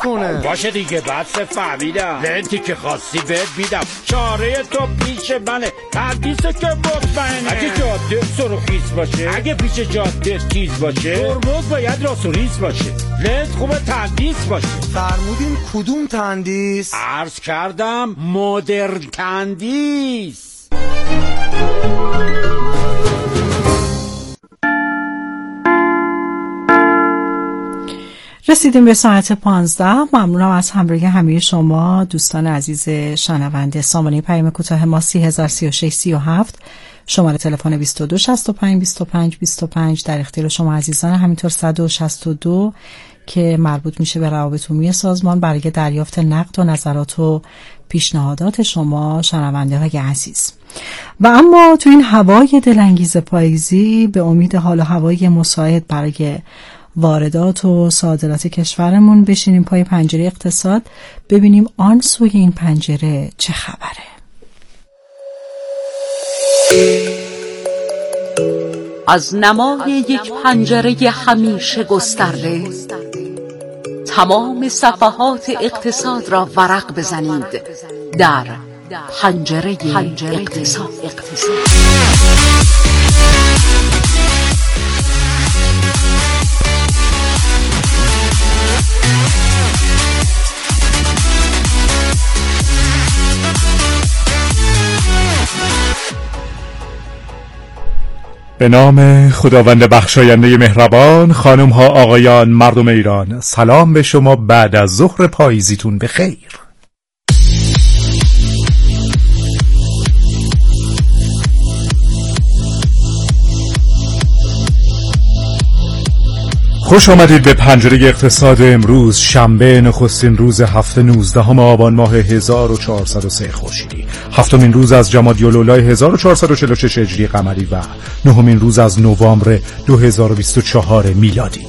کنه. باشه دیگه بس فهمیدم. لنتی که خواستی بهت میدم. چاره تو پیش منه. تندیسه که مطمئنه. اگه جاده سرخیز باشه، اگه پیش جاده تیز باشه، ترمز باید راست و ریز باشه. لنت خوبه تندیس باشه. فرمودین کدوم تندیس؟ عرض کردم مدرن تندیس. رسیدیم به ساعت 15. ممنونم از همراهی همه شما دوستان عزیز شنونده. سامانه پیام کوتاه ما 303637، شماره تلفن 22652525 در اختیار شما عزیزان، همینطور 162 که مربوط میشه به روابط عمومی سازمان برای دریافت نقد و نظرات و پیشنهادات شما شنونده های عزیز. و اما تو این هوای دلانگیز پاییزی به امید حال و هوای مساعد برای واردات و صادرات کشورمون بشینیم پای پنجره اقتصاد، ببینیم آن سوی این پنجره چه خبره. از نمای یک پنجره همیشه گسترده تمام صفحات اقتصاد را ورق بزنید در پنجره اقتصاد. به نام خداوند بخشاینده مهربان. خانم ها آقایان مردم ایران، سلام به شما بعد از ظهر پاییزیتون بخیر. خوش آمدید به پنجره اقتصاد امروز شنبه، نخستین روز هفته 19 آبان ماه 1403 خورشیدی، هفتمین روز از جمادی الأولی 1446 هجری قمری و نهمین روز از نوامبر 2024 میلادی.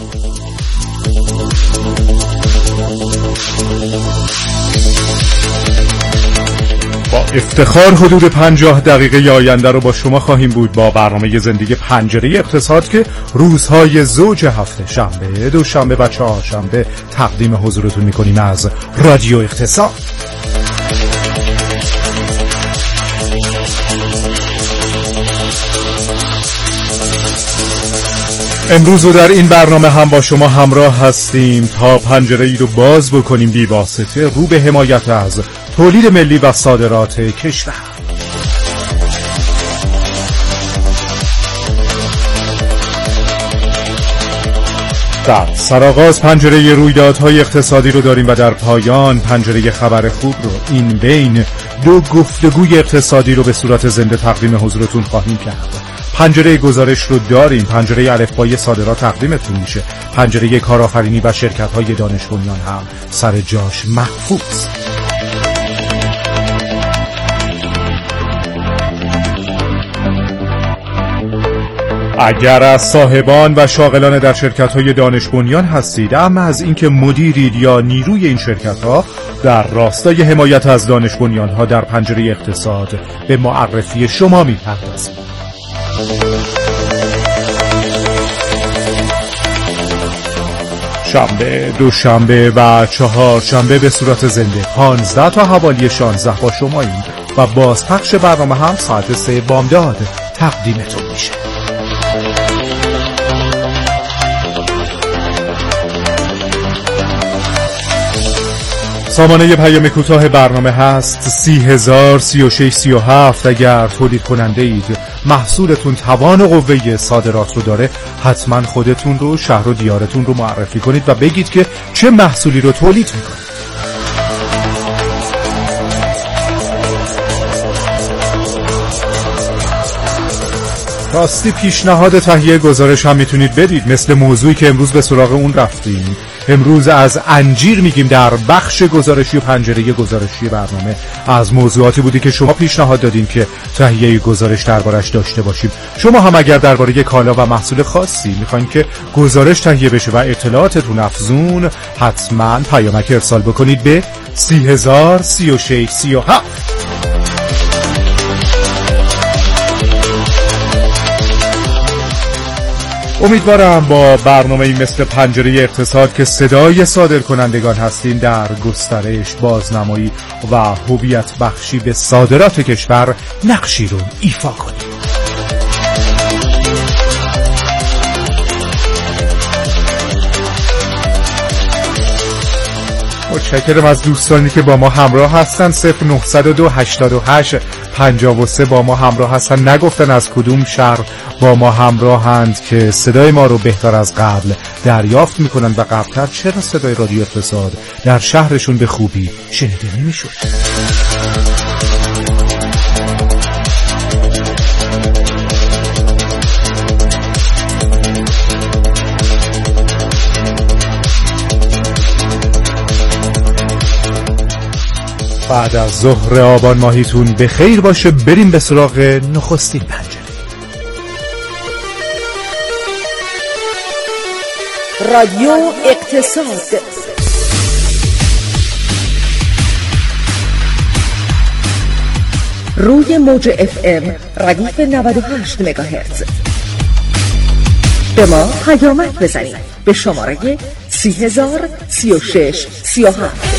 با افتخار حدود 50 دقیقه آینده رو با شما خواهیم بود با برنامه زندگی پنجره اقتصاد که روزهای زوج هفته شنبه، دوشنبه و چهارشنبه تقدیم حضورتون میکنیم از رادیو اقتصاد. امروز رو در این برنامه هم با شما همراه هستیم تا پنجره ای رو باز بکنیم بی واسطه رو به حمایت از تولید ملی و صادرات کشور. در سرآغاز پنجره رویدادهای اقتصادی رو داریم و در پایان پنجره خبر خوب رو. این بین دو گفتگوی اقتصادی رو به صورت زنده تقدیم حضورتون خواهیم کرد. پنجره گزارش رو داریم، پنجره الفبای صادرات تقدیمتون میشه، پنجره کارآفرینی و شرکت‌های دانش بنیان هم سر جاش محفوظ. اگر از صاحبان و شاغلان در شرکت‌های دانش بنیان هستید، اما از اینکه مدیرید یا نیروی این شرکت‌ها، در راستای حمایت از دانش بنیان‌ها در پنجره اقتصاد به معرفی شما می‌پردازیم. شنبه، دوشنبه و چهارشنبه به صورت زنده 15 تا حوالی 16 با شماییم و بازپخش برنامه هم ساعت 3 بامداد تقدیمتون میشه. سامانه پیام کوتاه برنامه هست 303637. اگر تولید کننده اید، محصولتون توان و قوه صادرات رو داره، حتما خودتون رو، شهر و دیارتون رو معرفی کنید و بگید که چه محصولی رو تولید میکنید. راستی پیشنهاد تهیه گزارش هم میتونید بدید، مثل موضوعی که امروز به سراغ اون رفتیم. امروز از انجیر میگیم در بخش گزارشی و پنجره گزارشی برنامه. از موضوعاتی بودی که شما پیشنهاد دادین که تهیه گزارش دربارش داشته باشیم. شما هم اگر درباره کالا و محصول خاصی میخواین که گزارش تهیه بشه و اطلاعاتتون افزون، حتما پیامک ارسال بکنید به 303637. امیدوارم با برنامه‌ای مثل پنجره اقتصاد که صدای صادرکنندگان هستیم در گسترش، بازنمایی و هویت بخشی به صادرات کشور نقشی رو ایفا کنیم. متشکرم از دوستانی که با ما همراه هستن. 0902 88 53 با ما همراه هستن، نگفتن از کدوم شهر با ما همراهند که صدای ما رو بهتر از قبل دریافت میکنن و قبلتر چرا صدای رادیو اقتصاد در شهرشون به خوبی شنیده نمیشد. بعد از ظهر آبان ماهیتون به خیر باشه. بریم به سراغ نخستین پنجره. رادیو اقتصاد. روی موج FM ردیف 98 مگاهرتز. به ما پیامک بزنید به شماره 3036 37.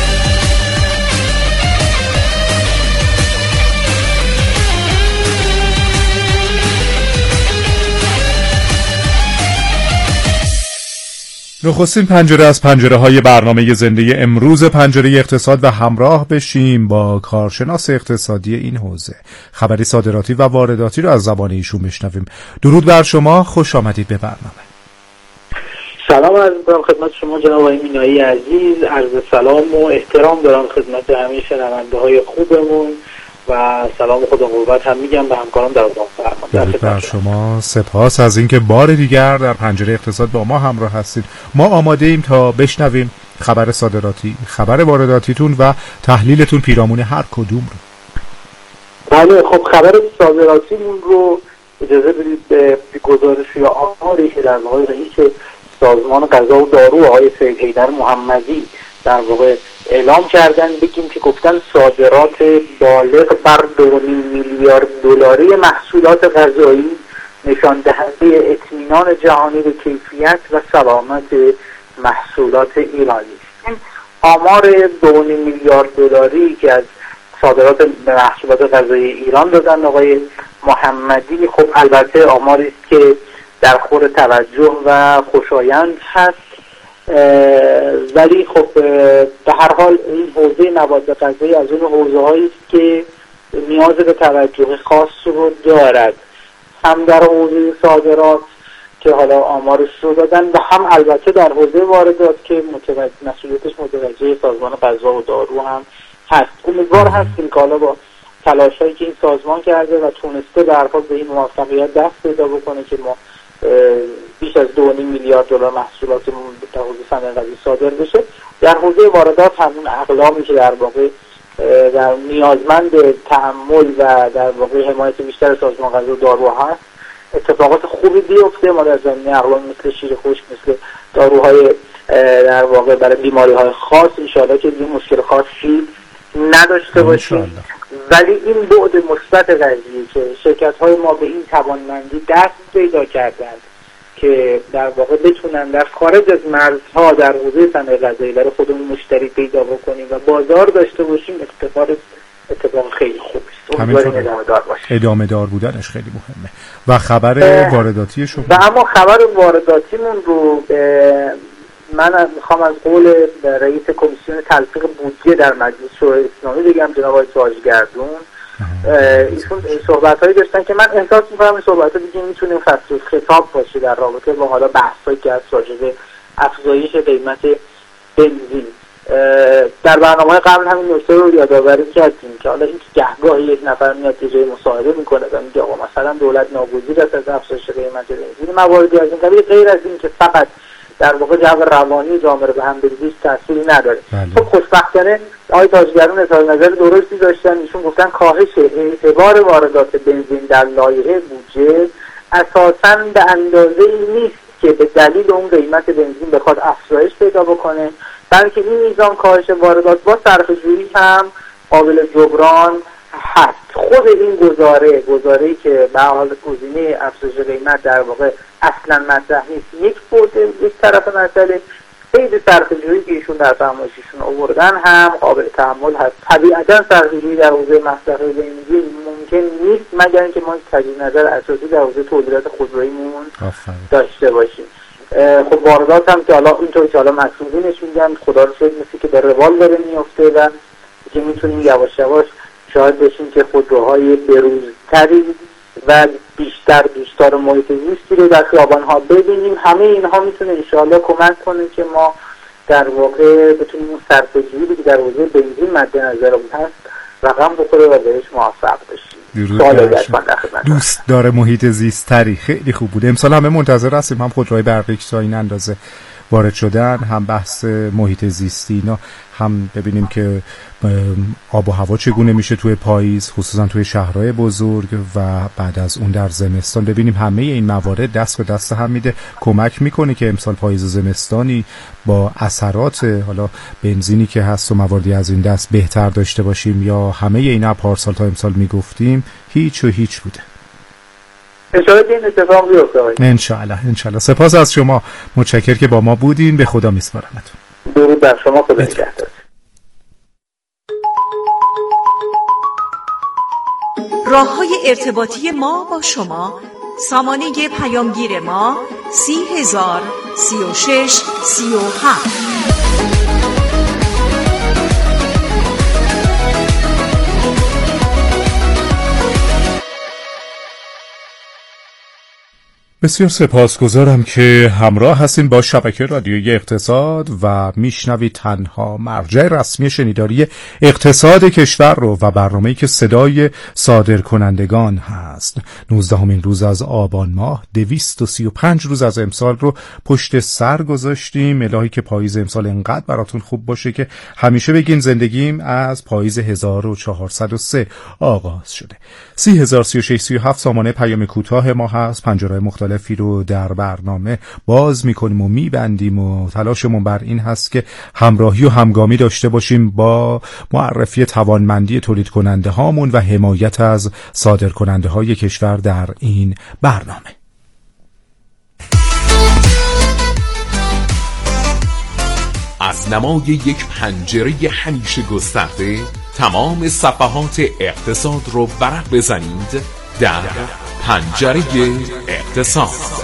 نخستین پنجره از پنجره‌های برنامه زنده امروز پنجره اقتصاد و همراه بشیم با کارشناس اقتصادی این حوزه. خبری صادراتی و وارداتی رو از زبان ایشون بشنویم. درود بر شما، خوش آمدید به برنامه. سلام عرض می‌کنم خدمت شما جناب آقای مینایی عزیز. عرض سلام و احترام دارم خدمت همه شنونده‌های خوبمون و سلام خدا قربت هم میگم به همکاران در اتاق فرمان. درود بر شما، سپاس از اینکه بار دیگر در پنجره اقتصاد با ما همراه هستید. ما آماده ایم تا بشنویم خبر صادراتی، خبر وارداتیتون و تحلیلتون پیرامون هر کدوم رو. بله، خب خبر صادراتیمون رو اجازه بدید به گزارش یا آماری که در واقع رئیس سازمان غذا و دارو آقای سید حیدر محمدی در واقع اعلام کردن بگیم که گفتن صادرات بالغ بر 2.5 میلیارد دلاری محصولات غذایی نشان دهنده اطمینان جهانی به کیفیت و سلامت محصولات ایرانی است. این آمار 2.5 میلیارد دلاری که از صادرات محصولات غذایی ایران دادن آقای محمدی، خب البته آماری است که در خور توجه و خوشایند هست، ولی خب به هر حال این حوزه مواد غذایی از اون حوزه‌هایی است که نیاز به توجه خاص رو دارد، هم در حوزه صادرات که حالا آمارش رو دادن و هم البته در حوزه واردات که مسئولیتش متوجه سازمان غذا و دارو هم هست. امیدوار هستیم که حالا با تلاش‌هایی که این سازمان کرده و تونسته به هر حال به این موفقیت دست پیدا بکنه که ما بیش از 2.5 میلیارد دلار محصولاتمون در حوزه صنایع غذایی صادر بشه. در حوزه واردات همون اقلامی که در واقع در نیازمند تأمل و در واقع حمایت بیشتر سازمان غذا و دارو هست اتفاقات خوبی بیفته. ما در زمینه اقلام مثل شیر خشک، مثل داروهای در واقع برای بیماری‌های خاص انشاءالله که دیگه مشکل خاصی نداشته باشیم. ولی این بعد مثبت قضیه که شرکت‌های ما به این توانمندی دست پیدا کردند که در واقع بتونن در خارج از مرزها در حوزه صنایع غذایی برای خودمون مشتری پیدا بکنیم و بازار داشته باشیم، اتفاق خیلی خوبی است. امیدواریم ادامه دار باشه. ادامه دار بودنش خیلی مهمه. و خبر وارداتی شما؟ و اما خبر وارداتیمون رو من میخوام از قول رئیس کمیسیون تلفیق بودجه در مجلس شورای اسلامی بگم، جناب آقای تاجگردون. ایشون صحبت‌هایی داشتن که من احساس می‌کنم این صحبت‌ها دیگه میتونه فصل خطاب باشه در رابطه با حالا بحثایی که از راجع به افزایش قیمت بنزین. در برنامه قبل همین نکته رو یادآوری کردیم که حالا این گهگاهی یک نفر میاد یه جای مصاحبه میکنه و میگه آقا مثلا دولت ناگزیر است از افزایش قیمت بنزین. مواردی از این قبیل غیر از این که فقط در واقع جو روانی جامعه رو به هم بریزه تأثیری نداره. خب خوشبختانه آقای تاجگردون اظهار نظر درستی داشتن. ایشون گفتن کاهش اعتبار واردات بنزین در لایحه بودجه اساساً به اندازه‌ای نیست که به دلیل اون قیمت بنزین بخواد افزایش پیدا بکنه، بلکه این میزان کاهش واردات با صرفه‌جویی هم قابل جبران هست. خود این گزاره‌ای که به حال گزینه افزایش قیمت در واقع اصلا مطرح نیست. یک طرف مسئله قید صرفه‌جویی که ایشون در فرمایششون آوردن هم قابل تحمل هست. طبیعتا صرفه‌جویی در حوزه مصرف بنزین ممکن نیست مگر اینکه ما تجدید نظر اساسی در حوزه تولیدات خودروییمون داشته باشیم. خب واردات هم که حالا اینطوری که حالا مسئولینش میگن خدا رو شکر مثل که به روال داره میفته و که میتونیم یواش یواش شاهد بشیم که خودروهای بروزتری و بیشتر دوستدار محیط زیستی رو در خیابان‌ها ببینیم. همه اینها میتونه انشاءالله کمک کنه که ما در واقع بتونیم اون صرفه‌جویی که در حوزه بنزین مد نظرمون هست رقم بخوره و بهش موفق بشیم. دوست داره محیط زیستری. خیلی خوب بود. امسال همه منتظر هستیم هم خودروهای برقی تا این اندازه وارد شدن، هم بحث محیط زیستی اینا، هم ببینیم که آب و هوا چگونه میشه توی پاییز خصوصا توی شهرهای بزرگ و بعد از اون در زمستان. ببینیم همه این موارد دست به دست هم میده، کمک میکنه که امسال پاییز و زمستانی با اثرات حالا بنزینی که هست و مواردی از این دست بهتر داشته باشیم، یا همه اینا پارسال تا امسال میگفتیم هیچ و هیچ بوده. انشاءالله این اتفاق بیفته. انشاءالله. سپاس از شما، متشکر که با ما بودین. به خدا میسپارمتون. درود بر شما. خدا نگهدار. راه‌های ارتباطی ما با شما: سامانه پیامگیر ما 30036 37. بسیار سپاسگزارم که همراه هستین با شبکه رادیویی اقتصاد و میشنوید تنها مرجع رسمی شنیداری اقتصاد کشور رو و برنامه‌ای که صدای صادرکنندگان هست. 19مین روز از آبان ماه، 235 روز از امسال رو پشت سر گذاشتیم. الهی که پاییز امسال انقدر براتون خوب باشه که همیشه بگین زندگیم از پاییز 1403 آغاز شده. 303637 سامانه پیام کوتاه ما هست. پنجره‌های مختلفی رو در برنامه باز میکنیم و میبندیم و تلاشمون بر این هست که همراهی و همگامی داشته باشیم با معرفی توانمندی تولید کننده هامون و حمایت از صادر کننده های کشور در این برنامه. از نمای یک پنجره همیشه گسترده تمام صفحات اقتصاد رو ورق بزنید در پنجره اقتصاد.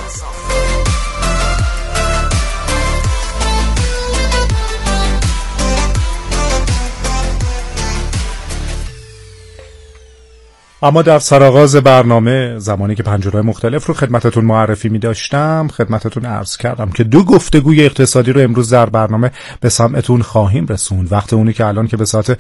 اما در سرآغاز برنامه زمانی که پنجره‌های مختلف رو خدمتتون معرفی می داشتم خدمتتون عرض کردم که 2 گفتگوی اقتصادی رو امروز در برنامه به سمعتون خواهیم رسوند. وقت اونی که الان که به ساعت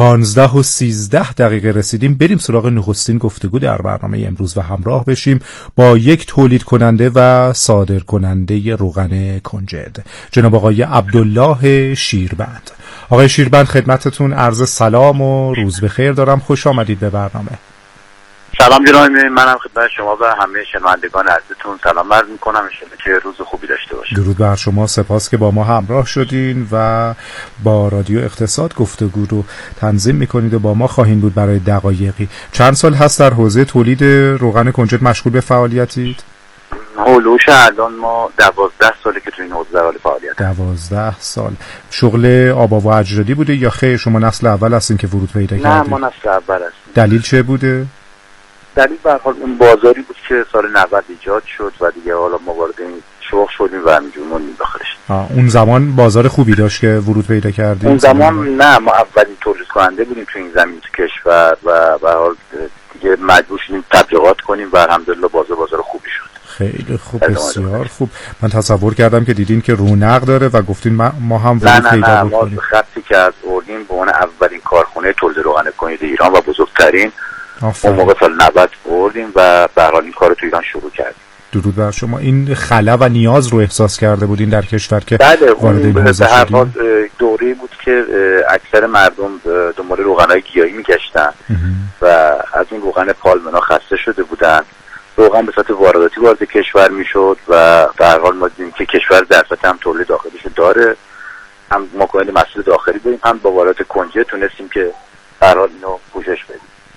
15:13 رسیدیم بریم سراغ نخستین گفتگو در برنامه امروز و همراه بشیم با یک تولید کننده و صادر کننده روغن کنجد، جناب آقای عبدالله شیربند. آقای شیربند خدمتتون عرض سلام و روز بخیر دارم. خوش آمدید به برنامه. سلام جناب، منم خدمت شما و همه شنوندگان عزیزتون سلام عرض می‌کنم. انشالله که روز خوبی داشته باشید. درود بر شما. سپاس که با ما همراه شدین و با رادیو اقتصاد گفتگو رو تنظیم می‌کنید و با ما خواهید بود برای دقایقی. چند سال هست در حوزه تولید روغن کنجد مشغول به فعالیتید؟ هولوش الان ما 12 ساله که تو این حوزه در حال فعالیت. 12 سال. شغل آب و اجرادی بوده یا خیر شما نسل اول هستین که ورود پیدا کردید؟ نه، ما نسل اول هستیم. دلیل چه بوده؟ دلیل به هر حال اون بازاری بود که سال 90 ایجاد شد و دیگه حالا ما وارد این شغل شدیم و همینجور موندیم داخلش. اون زمان بازار خوبی داشت که ورود پیدا کردیم؟ اون زمان نه، ما اولین تولید کننده بودیم تو این زمین تو کشور و به هر حال دیگه مجبور شدیم تبلیغات کنیم و الحمدلله بازار خوبی شد. خیلی خوب، بسیار خوب. من تصور کردم که دیدین که رونق داره و گفتین ما هم ورود پیدا بکنیم. ما خطی که از اردین به عنوان اولین کارخانه تولید روغن کنجد ایران و بزرگترین اون موقع سال 90 بردیم و به هر حال این کارو تو ایران شروع کردیم. درود بر شما. این خلا و نیاز رو احساس کرده بودین در کشور که وارد این حوزه شدین؟ به هر حال دوره‌ای بود که اکثر مردم دنبال روغن‌های گیاهی می‌گشتن و از این روغن پالمنا خسته شده بودن. روغن به صورت وارداتی وارد کشور میشد و به هر حال ما دیدیم که کشور در سطح هم تولید داخلیش داره، هم ما کنید مسئله داخلی بریم، هم با واردات کنجد تونستیم که به هر حال اینو پوشش بدیم.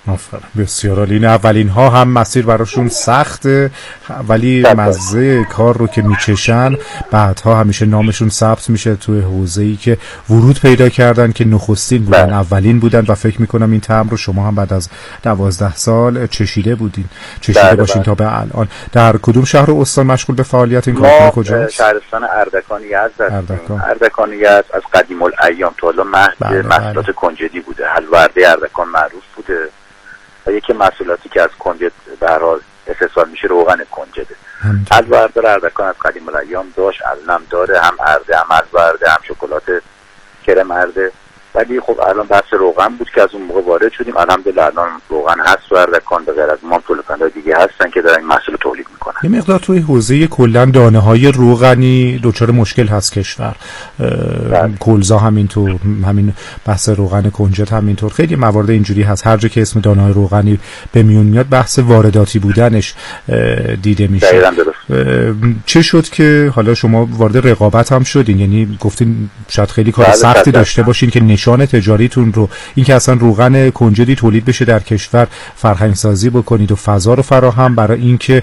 آفرین، بسیار عالی. این اولین ها هم مسیر براشون سخته ولی مزه کار رو که میچشن بعدها همیشه نامشون ثبت میشه توی حوزه‌ای که ورود پیدا کردن که نخستین بودن، اولین بودن و فکر میکنم این طعم رو شما هم بعد از 12 سال چشیده باشین تا به الان. در کدوم شهر و استان مشغول به فعالیت این کارخانه کجاست؟ شهرستان اردکان یزد. اردکان یزد از قدیم الایام تا حالا محصولات کنجدی بوده. حلوارده اردکان معروف بوده و یکی محصولاتی که از کنجد به هر حال استحصال میشه روغن کنجده. حلوارده اردکان از قدیم الایام داشت، الان داره، هم ارده هم حلوارده هم شکلات کرم ارده. ولی خب الان بحث روغن بود که از اون موقع وارد شدیم. الحمدلله الان روغن هست و اردکان به غیر از ما تولید دیگه هستن که دارن این محصول تولید میکنن. یه مقدار توی حوزه کلا دانه‌های روغنی دچار مشکل هست کشور. کلزا همینطور، همین بحث روغن کنجد همینطور، خیلی موارد اینجوری هست. هر جا که اسم دانه‌های روغنی به میون میاد بحث وارداتی بودنش دیده میشه. چه شد که حالا شما وارد رقابت هم شدین؟ یعنی گفتین شاید خیلی کار سختی داشته باشین که نشان تجاریتون رو، این که اصلا روغن کنجدی تولید بشه در کشور، فرهنگ سازی بکنید و فضا رو فراهم برای اینکه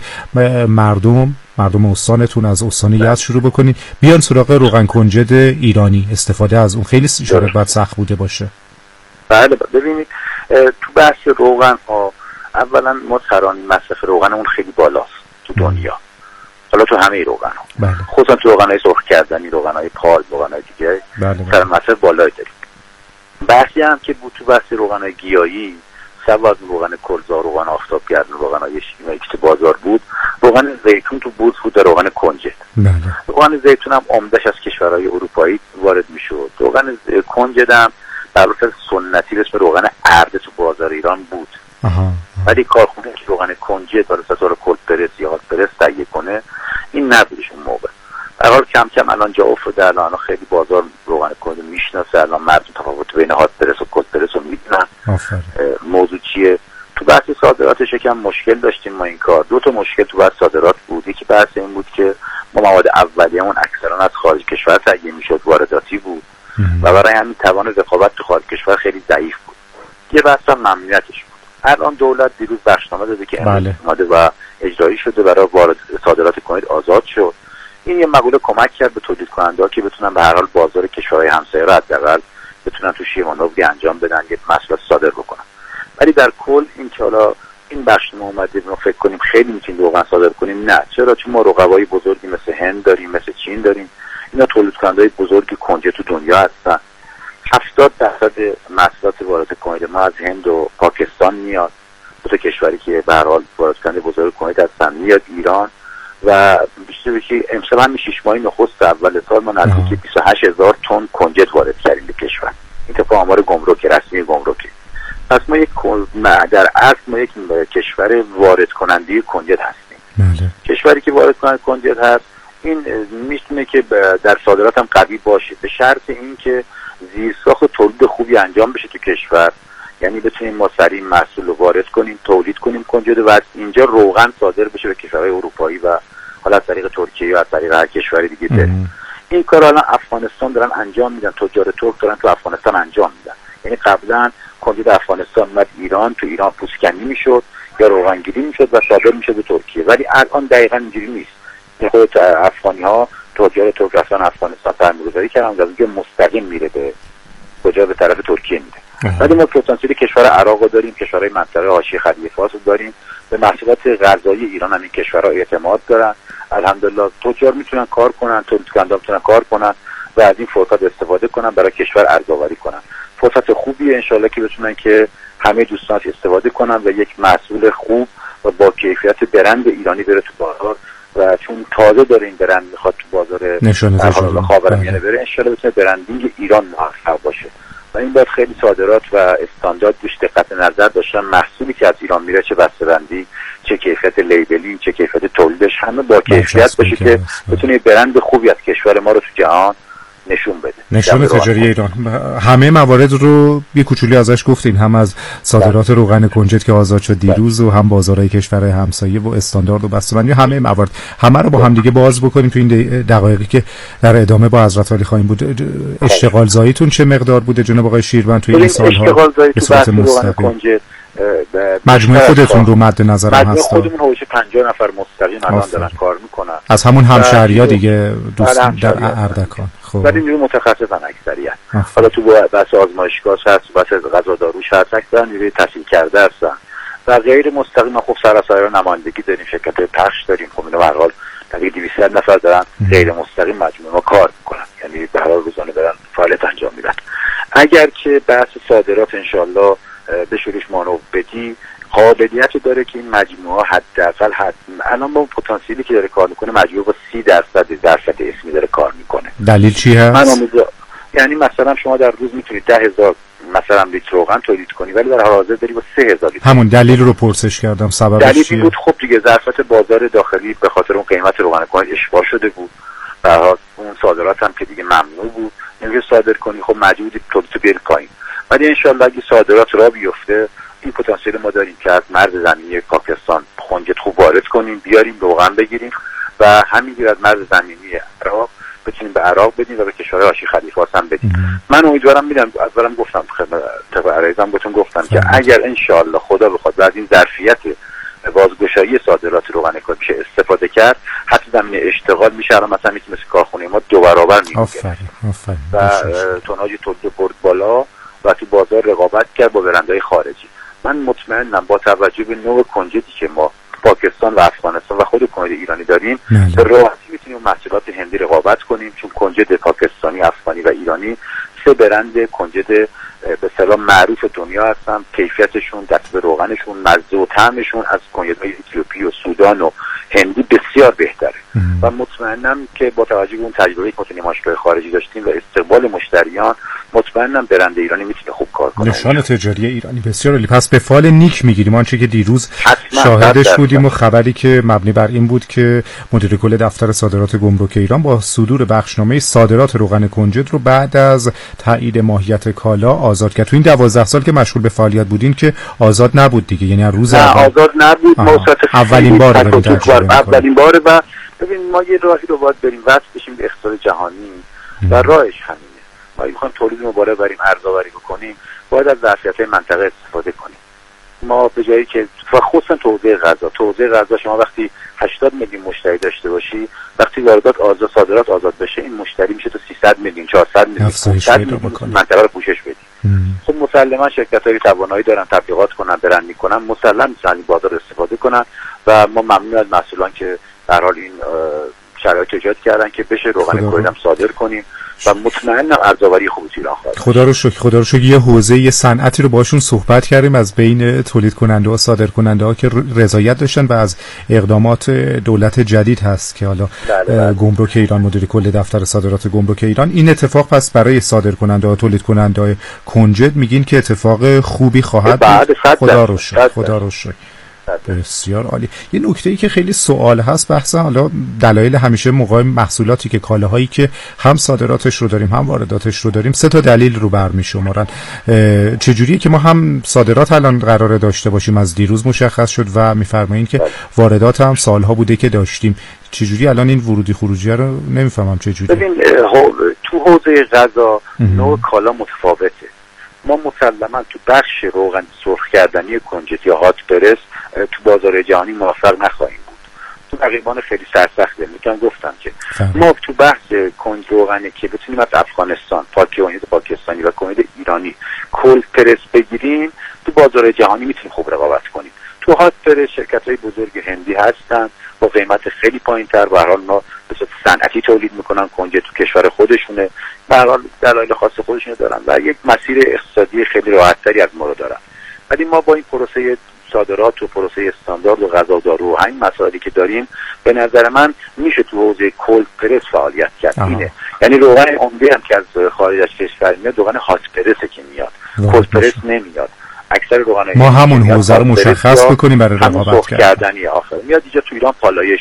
مردم استانتون از استان یزد شروع بکنید بیان سراغ روغن کنجد ایرانی، استفاده از اون خیلی شاید باید سخت بوده باشه. بله ببینید تو بحث روغن ها اولا ما سرانی مصرف روغن اون خیلی بالاست تو دنیا. حالا تو همه روغن ها خصوصا تو روغن های سرخ کردنی، روغن های پال، روغن های دیگه سران مصرف بالایی داریم. بحثی هم که بود تو بحث روغن های گیاهی سواء روغن کلزا، روغن آفتابگرد، روغن های شیمیایی که تو بازار بود، روغن زیتون تو بود روغن کنجد. روغن زیتون هم عمده‌اش از کشورهای اروپایی وارد میشد. روغن کنجد هم بر اساس سنتی به اسم روغن ارده تو بازار ایران بود. ولی کارخونه که روغن کنجد بر اساس کلد پرس یا هات پرس تهیه کنه این نبودش اون موقع. در حال کم کم الان جا افتاده، الان خیلی بازار روغن کنجد میشناسه، الان مردم تفاوت بین هات پرس و کلد پرس رو میدونن. موضوع چیه؟ تو بحث صادراتش یکم مشکل داشتیم ما این کار. دو تا مشکل تو بحث صادرات بود. یکی بحث این بود که ما مواد اولیه‌مون اکثرا از خارج کشور تهیه میشد، وارداتی بود و برای همین توان رقابت تو خارج کشور خیلی ضعیف بود. یه بحث هم ممنوعیتش بود. الان دولت دیروز بخشنامه داده که اومده و اجرایی شده برای وارد صادرات کنید آزاد شد. این یه مقوله کمک کرد به تولید کننده‌ها که بتونن به هر حال بازار کشورهای همسایه را حداقل بتونن تو شیرمانوی انجام بدن، یه محصولات صادر بکنن. ولی در کل این که حالا این بخشنامه اومده ما فکر کنیم خیلی میتونیم روغن صادر کنیم، نه. چرا؟ چون ما رقبای بزرگی مثل هند داریم، مثل چین داریم. اینا تولید کننده‌های بزرگی کنجد تو دنیا هستن. 70% محصولات وارد کنید ما از هند و پاکستان میاد. دو تا کشوری که به هر حال وارد کننده بزرگ کنید هستن، میاد ایران و بیشتر امسال هم 6 ماه نخست اول سال ما نزدیک 28000 تن کنجد وارد کردیم به کشور. این طبق آمار گمرک رسمی گمرکی. پس ما در اصل ما یک کشور وارد کننده کنجد هستیم. کشوری که وارد کننده کنجد هست این میتونه که در صادرات هم قوی باشه به شرط اینکه زیرساخت تولید خوبی انجام بشه تو کشور. یعنی بتونیم ما سریع محصول رو وارد کنیم، تولید کنیم کنجد و از اینجا روغن صادر بشه به کشورهای اروپایی و حالا از طریق ترکیه یا از طریق هر کشور دیگه بریم. این کار الان افغانستان دارن انجام میدن، تجار ترک دارن تو افغانستان انجام میدن. یعنی قبلا کنجد افغانستان اومد ایران، تو ایران پوستکنی میشد یا روغنگیری میشد و صادر میشد به ترکیه. ولی الان دقیقاً اینجوری نیست. خود افغانی‌ها تجار ترک رفتن افغانستان سرمایه‌گذاری کردن، از اینکه مستقیم میره به کجا؟ به طرف ترکیه میره. ولی ما پتانسیل کشور عراق داریم، کشورهای منطقه حاشیه خلیج فارس داریم، به محصولات غذایی ایران هم این کشورها اعتماد دارن. الحمدلله تجار میتونن کار کنن، تولید کننده میتونن کار کنن و از این فرصت استفاده کنن برای کشور ارزآوری کنن. فرصت خوبیه انشالله که بتونن که همه دوستان استفاده کنن و یک محصول خوب و با کیفیت برند ایرانی بره تو بازار و چون تازه داره این برند میخواد تو بازار خاورمیانه بره، انشالله بتونه برندینگ ایران موفق باشه. و این باید خیلی صادرات و استاندارد روش دقت نظر داشتن. محصولی که از ایران میره، چه بسته‌بندی، چه کیفیت لیبلی، چه کیفیت تولیدش، همه با کیفیت باشه که بتونه برند خوبی از کشور ما رو تو جهان نشون بده. نشون تجاری ایران. همه موارد رو یه کوچولی ازش گفتین، هم از صادرات روغن کنجد که آزاد شد دیروز و هم بازارهای کشورهای همسایه و استاندارد و بسته‌بندی، همه موارد همه رو با هم دیگه باز بکنیم تو این دقایقی که در ادامه با حضرت علی خواهیم بود. اشتغال زاییتون چه مقدار بوده جناب آقای شیروان توی این سال‌ها؟ اشتغال زایی تو بحث روغن کنجد مجموعه خودتون رو مد نظرم هست؟ مجموعه خودمون حدود 50 نفر مستقیم الان دارن کار میکنن از همون همشهری‌ها دیگه، دوست در اردکان. خب ولی نیروی متخصصن اکثریت. حالا تو بحث آزمایشگاه هست، بحث غذا داروش هست، اکثرا نیروی تحصیل کرده هستن و غیر مستقیم. خب سراسر نمایندگی داریم، شرکت پخش داریم. خب اینا به هر حال تقریبا 200 نفر دارن غیر مستقیم مجموعه ما کار میکنن، یعنی به هر حال روزانه دارن فعالیت انجام میدن. اگر که بحث صادرات انشالله به شروعش مانو بدی، قابلیت داره که این مجموعه حداقل الان با پتانسیلی که داره کار میکنه مجموعه با 30% اسمی داره کار میکنه. دلیل چی هست؟ یعنی مثلا شما در روز میتونید 10,000 مثلا لیتر روغن تولید کنی، ولی در حال حاضر داری با 3,000 لیتر. همون دلیل رو پرسش کردم، سببش دلیل چیه؟ بود خب دیگه ظرفیت بازار داخلی به خاطر اون قیمت روغن کاهی اشباع شده بود. به هر حال اون صادرات هم که دیگه ممنوع بود، نمیشه صادر کنی، خب مجبوری تولید بیاری پایین. ولی ان شاء الله اگه صادرات راه بیفته، این پتانسیل ما داریم که از مرز زمینی پاکستان کنجد خوب وارد کنیم، بیاریم روغن بگیریم و همینجوری از مرز زمینی عراق بتونیم به عراق بدیم و به کشورهای حاشیه خلیج هم بدیم. من امیدوارم، میدونم اولم گفتم طبق عرایزم بهتون گفتم که اگر ان شاء الله خدا بخواد بعد این ظرفیت بازگشایی صادرات روغن کاهی بشه استفاده کرد، حتی زمینه اشتغال میشه. الان مثلا مثل کارخونه ما 2 برابر میشه و توناژ تولید برد بالا و تو بازار رقابت کرد با برندهای خارجی. من مطمئنم با توجه به نوع کنجدی که ما پاکستان و افغانستان و خود کنجد ایرانی داریم، به راحتی میتونیم محصولات هندی رقابت کنیم، چون کنجد پاکستانی، افغانی و ایرانی 3 برند کنجد به اصطلاح معروف دنیا هستن. کیفیتشون، دست به روغنشون، مزه و طعمشون از کنجدهای اتیوپی و سودان و هندی بسیار بهتره و مطمئنم که با توجه به اون تجربه‌ای که نمایشگاه خارجی داشتیم و استقبال مشتریان، مطمئنم برند ایرانی میتونه خوب کار کنه. نشان تجاری ایرانی بسیار عالی. پس به فال نیک میگیریم آنچه که دیروز شاهدش بودیم و خبری که مبنی بر این بود که مدیر کل دفتر صادرات گمرک ایران با صدور بخشنامه صادرات روغن کنجد رو بعد از تایید ماهیت کالا آزاد کرد. تو این 12 سال که مشغول به فعالیت بودین که آزاد نبود دیگه، یعنی روز آزاد نبود. اولین باره و ببین ما یه راهی رو باید بریم، وصل بشیم به اقتصاد جهانی و راهش همینه. ما میخوایم تولید مبارزه بریم، ارزآوری بکنیم، باید از ظرفیت‌های منطقه استفاده کنیم. ما به جایی که خصوصا تو حوزه غذا شما وقتی 80 میلیون مشتری داشته باشی، وقتی واردات آزاد، صادرات آزاد بشه، این مشتری میشه تا 300 میلیون، 400 میلیون، 500 میلیون منطقه رو پوشش بدی. خب مسلما شرکت‌های توانایی دارن تبلیغات کنن، برند میکنن، مسلما میتونن بازار استفاده کنن و ما ممنون از مسئولان که در حال این شرایط ایجاد کردن که بشه روغن کویت هم صادر کنیم و مطمئنم ارزآوری خوبی ایران خواهد. خدا رو شکر یه حوزه، یه صنعتی رو باشون صحبت کردیم از بین تولید کننده و صادر کننده ها که رضایت داشتن و از اقدامات دولت جدید هست که حالا گمرک ایران، مدیر کل دفتر صادرات گمرک ایران، این اتفاق پس برای صادر کننده ها، تولید کننده های کنجد میگین که اتفاق خوبی خواهد بود. خدا رو شکر. بسیار عالی. یه نکته‌ای که خیلی سوال هست بحث حالا دلایل همیشه موقع محصولاتی که کالاهایی که هم صادراتش رو داریم هم وارداتش رو داریم، 3 تا دلیل رو برمی‌شمارن. چجوریه که ما هم صادرات الان قراره داشته باشیم، از دیروز مشخص شد و می‌فرمایین که واردات هم سالها بوده که داشتیم، چجوری الان این ورودی خروجی رو نمی‌فهمم چجوری. ببین تو حوزه غذا نوع کالا متفاوته. ما مسلما تو بخش روغن سرخ کردنی کنجد یا هات پرس تو بازار جهانی موفق نخواهیم بود. تو رقیبان خیلی سرسخته. میتونم گفتم که ما تو بحث کنج روغنی که بتونیم از افغانستان، پاکستانی و کنجد ایرانی کل پرس بگیریم، تو بازار جهانی میتونیم خوب رقابت کنیم. تو هات پرس شرکت‌های بزرگ هندی هستن با قیمت خیلی پایین‌تر و هر حال ما به صورت صنعتی تولید میکنن، کنجد تو کشور خودشونه، به هر حال دلایل خاص خودشونه دارن و یک مسیر اقتصادی خیلی راحت‌تری از ما رو دارن. ولی ما با این پروسه صادرات و پروسه استاندارد و غذا و دارو و همین مسائلی که داریم، به نظر من میشه تو حوزه کولد پرس فعالیت کرد. اینه یعنی روغن عمده هم که از خارج از کشور میاد روغن هات پرسه که میاد، کولد پرس نمیاد. اکثر روغن ما همون حوزه رو مشخص بکنیم برای رقابت کردنی آخر میاد اینجا تو ایران پالایش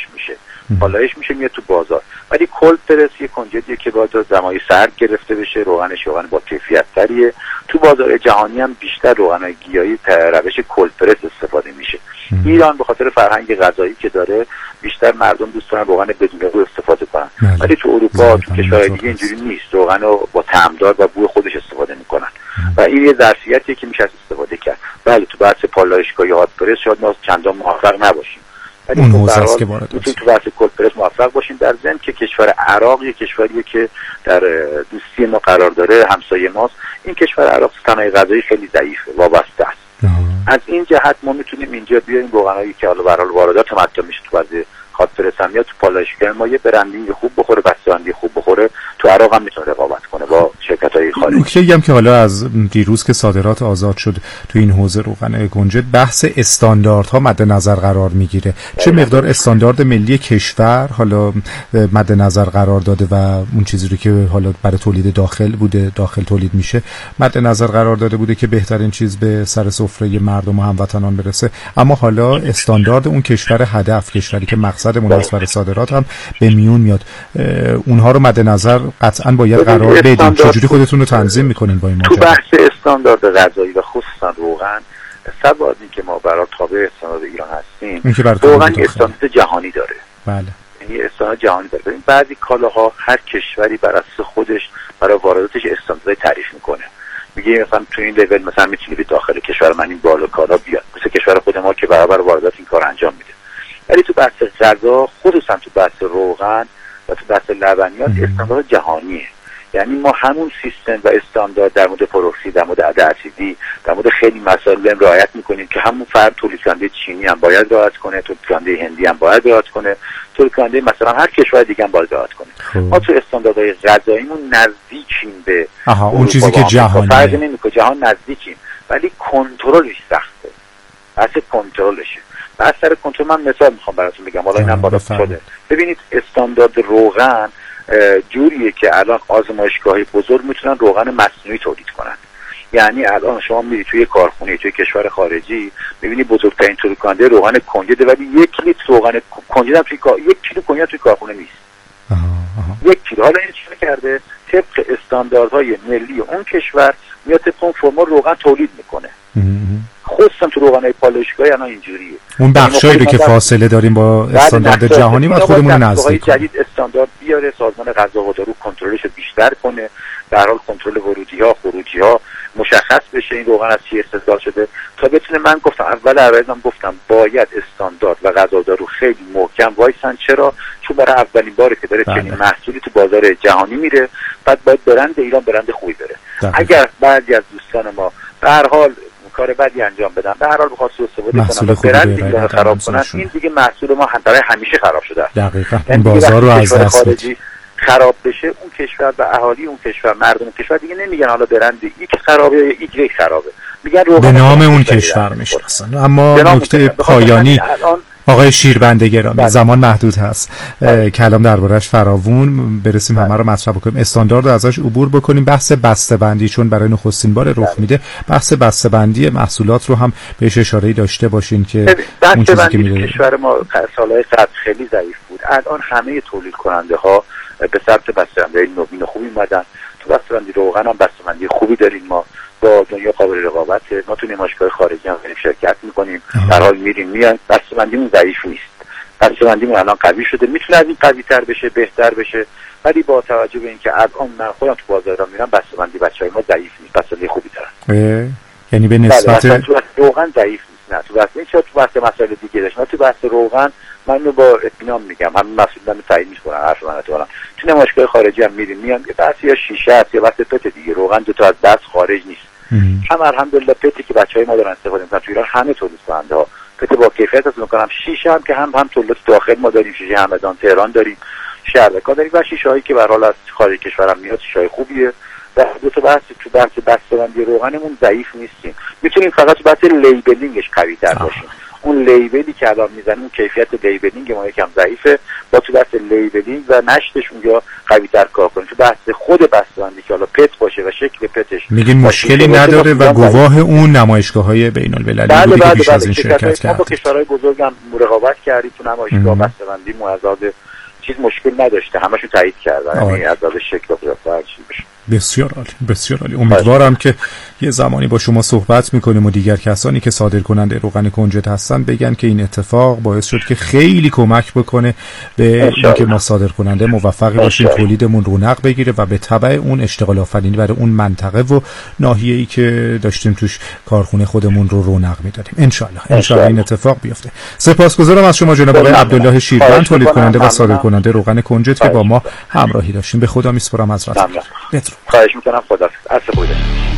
میشه میاد تو بازار. ولی کولد پرس یه کنجدیه که باید دمای سرد گرفته بشه، روغنش روغن با کیفیت تریه. تو بازار جهانی هم بیشتر روغن گیاهی روش کولد پرس استفاده میشه. ایران به خاطر فرهنگ غذایی که داره بیشتر مردم دوست دارن روغن بدون بو استفاده کنن، ولی تو اروپا تو کشورهای دیگه اینجوری نیست، روغن رو با طعمدار و بوی خودش استفاده میکنن و این یه ظرفیتیه که میشه استفاده کرد. بله تو بحث پالایشگاهی هات پرس شاید ما چندان موفق نباشیم، ولی اون حوزه است که وارد میتونیم تو بحث کولد پرس موفق باشیم. در ضمن که کشور عراق یک کشوریه که در دوستی ما قرار داره، همسایه ماست. این کشور عراق صنایع غذایی خیلی ضعیفه، وابسته است. از این جهت ما میتونیم اینجا بیایم روغنایی که حالا به هر حال واردات تمدید میشه تو بعضی هات پرس هم یا تو پالایشگاه ما یه برندینگ خوب بخوره، بسته‌بندی خوب بخوره، تو عراق هم میتونه رقابت کنه با شرکت‌های خارجی. نکته هم که حالا از دیروز که صادرات آزاد شد تو این حوزه روغن کنجد، بحث استانداردها مد نظر قرار میگیره. چه مقدار استاندارد ملی کشور حالا مد نظر قرار داده و اون چیزی رو که حالا برای تولید داخل تولید میشه مد نظر قرار داده بوده که بهترین چیز به سر سفره مردم و هموطنان برسه، اما حالا استاندارد اون کشور هدف، کشوری که مقصدمون است برای صادرات هم به میون میاد. اونها رو مد نظر قطعا باید قرار بدیم. چجوری خودتون رو تنظیم میکنین با این ماجرا؟ تو بحث استاندارد غذایی و خصوصا روغن، سبب که ما برای تابع استاندارد ایران هستیم، روغن استاندارد جهانی داره. بله. یعنی استاندارد جهانی داره. ببین بعضی کالاها هر کشوری بر اساس خودش برای وارداتش استاندارد تعریف میکنه. میگه مثلا تو این لول مثلا میتونی به داخل کشور من این بالا کالا بیاد، مثل کشور خود ما که برابر واردات این کار انجام میده. ولی تو بحث غذا، خصوصا تو بحث روغن و تو بحث لبنیات، استاندارد جهانیه. یعنی ما همون سیستم و استاندارد در مورد پروکسی، در مورد عده اسیدی، در مورد خیلی مسائل رعایت میکنیم که همون فرد تولید کننده چینی هم باید رعایت کنه، تولید کننده هندی هم باید رعایت کنه، تولید کننده مثلا هر کشور دیگه هم باید رعایت کنه. ما تو استانداردهای غذاییمون نزدیکیم به اون چیزی که جهانیه. فرض نمیکنه جهان نزدیکیم، ولی کنترلش سخته. اصل کنترلشه. از سر کنترل من مثال میخوام براتون بگم، حالا اینم بالا شده. ببینید استاندارد روغن جوریه که الان آزمایشگاه‌های بزرگ میتونن روغن مصنوعی تولید کنن. یعنی الان شما میری توی کارخونه توی کشور خارجی، میبینی بزرگترین تولید کننده روغن کنجد، ولی 1 لیتر روغن کنجد هم توی 1 کیلو کنجد توی کارخونه نیست. 1 کیلو. حالا این چیکار کرده؟ طبق استانداردهای ملی اون کشور میاد طبق اون فرمول روغن تولید میکنه. خصوصا تو روغنای پالایشگاهی الان اینجوریه. اون بخشایی رو که فاصله داریم با استاندارد جهانی باید خودمون رو نزدیک کنیم. جدید استاندارد بیاره، سازمان غذا و دارو کنترلش رو بیشتر کنه، در حال کنترل ورودی‌ها خروجی‌ها مشخص بشه این روغن از چی استخراج شده تا بتونه. من گفتم اولم گفتم باید استاندارد و غذا و دارو خیلی محکم وایسن. چرا؟ چون برای اولین باره که داره چنین محصولی تو بازار جهانی میره، بعد باید برند ایران برند خوبی بره. اگر بعضی از دوستان ما به هر حال کار بدی انجام بدن، به هر حال بخواد سوء استفاده کنن، برند ایران خراب کنن، این دیگه محصول ما برای همیشه خراب شده است. دقیقاً. این بازار رو از دست میده. خراب بشه اون کشور و اهالی اون کشور، مردم اون کشور دیگه نمیگن حالا برند ایک خرابه یا ایک خرابه، میگن به نام اون کشور میشناسن. اما نکته پایانی آقای شیربنده گرامی، زمان محدود هست، کلام دربارش فراوون، برسیم همه رو مطرح بکنیم، استاندارد رو ازش عبور بکنیم. بحث بسته‌بندی چون برای نخستین بار رخ میده، بحث بسته‌بندی محصولات رو هم بهش اشاره‌ای داشته باشین که اون چیزی که میره. کشور ما سالهای قبل خیلی ضعیف بود. الان همه تولید کننده ها به سمت بسته‌بندی نوین خوبی اومدن. تو بسته‌بندی روغن هم بسته‌بندی خوبی داریم، ما با دنیا قابل رقابته. ما تو نمایشگاه خارجی هم شرکت می‌کنیم، در حال میریم میان. بسته‌بندیمون ضعیف نیست، بسته‌بندیمون الان قوی شده، میتونه از این قوی‌تر بشه، بهتر بشه. ولی با توجه به اینکه الان من خودم تو بازار میرم، بسته‌بندی بچه‌های ما ضعیف نیست، بسته‌بندی خوبی دارن. یعنی به نسبت تو روغن ضعیف نیست. نه تو بحث مسائل دیگه داشت. تو بحث روغن من رو با اطمینان میگم، همین مسئولان تایید میکنن حرف من تو تو نمایشگاه خارجی هم میریم میان که بحث یا شیشه است یا بحث پت دیگه، روغن دو تا از دست خارج نیست. هم الحمدلله پتی که بچهای ما دارن استفاده میکنن تو ایران همه تولید کننده ها پت با کیفیت از میکنم. شیشه هم که هم تولید داخل ما داریم، شیشه همدان تهران داریم، شهرکا داریم، و شیشه هایی که به هر حال از خارج کشورم میاد شیشه خوبیه. و دو تا بحث تو بحث بسته‌بندی روغنمون ضعیف نیستیم، میتونیم فقط تو بحث لیبلینگش قوی‌تر باشیم. اون لیبلی که الان میزنیم، کیفیت لیبلینگ ما یکم ضعیفه، با تو بحث لیبلینگ و نشتش اونجا قوی‌تر کار کنیم. تو بحث خود بسته‌بندی که حالا پت باشه و شکل پتش میگیم مشکلی نداره و گواه اون نمایشگاه‌های بین‌المللی بودی که بیش از این شرکت کرد. ما با کشورهای بزرگ هم رقابت کردیم تو نمایشگاه بسته‌بندی، معزاد چیز مشکل نداشته، همشون تایید کردن، یعنی از شکل و قیافه چی بشه. بسیار عالی، بسیار عالی. امیدوارم که یه زمانی با شما صحبت میکنیم و دیگر کسانی که صادر کننده روغن کنجد هستن بگن که این اتفاق باعث شد که خیلی کمک بکنه به اینکه ما صادر کننده موفقی باشیم، تولیدمون رونق بگیره و به تبع اون اشتغال آفرینی برای اون منطقه و ناحیه‌ای که داشتیم توش کارخونه خودمون رو رونق میدادیم. ان شاء الله این اتفاق بیفته. سپاسگزارم از شما جناب آقای عبدالله شیروان، تولید کننده و صادر کننده روغن کنجد که با ما همراهی داشتیم. به خدا میسپارم حضرت. خواهش میکنم. خدا.